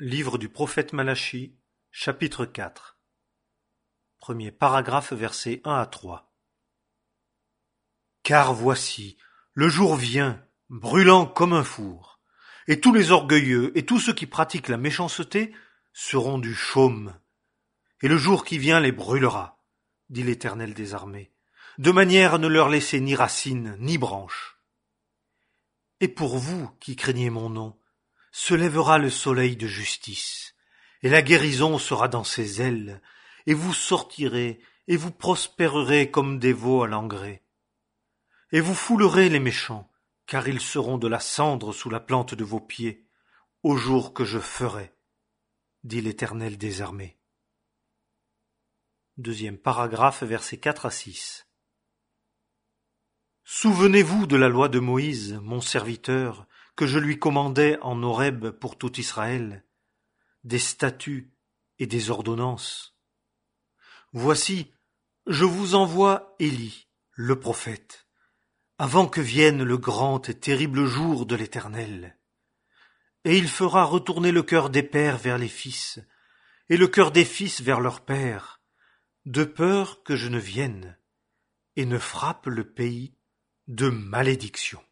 Livre du prophète Malachie, chapitre 4. Premier paragraphe, versets 1 à 3. Car voici, le jour vient, brûlant comme un four, et tous les orgueilleux et tous ceux qui pratiquent la méchanceté seront du chaume. Et le jour qui vient les brûlera, dit l'Éternel des armées, de manière à ne leur laisser ni racines ni branches. Et pour vous qui craignez mon nom, se lèvera le soleil de justice, et la guérison sera dans ses ailes, et vous sortirez, et vous prospérerez comme des veaux à l'engrais. Et vous foulerez les méchants, car ils seront de la cendre sous la plante de vos pieds, au jour que je ferai, dit l'Éternel des armées. Deuxième paragraphe, versets 4 à 6. Souvenez-vous de la loi de Moïse, mon serviteur, que je lui commandais en Horeb pour tout Israël, des statuts et des ordonnances. Voici, je vous envoie Élie, le prophète, avant que vienne le grand et terrible jour de l'Éternel. Et il fera retourner le cœur des pères vers les fils, et le cœur des fils vers leurs pères, de peur que je ne vienne et ne frappe le pays de malédiction.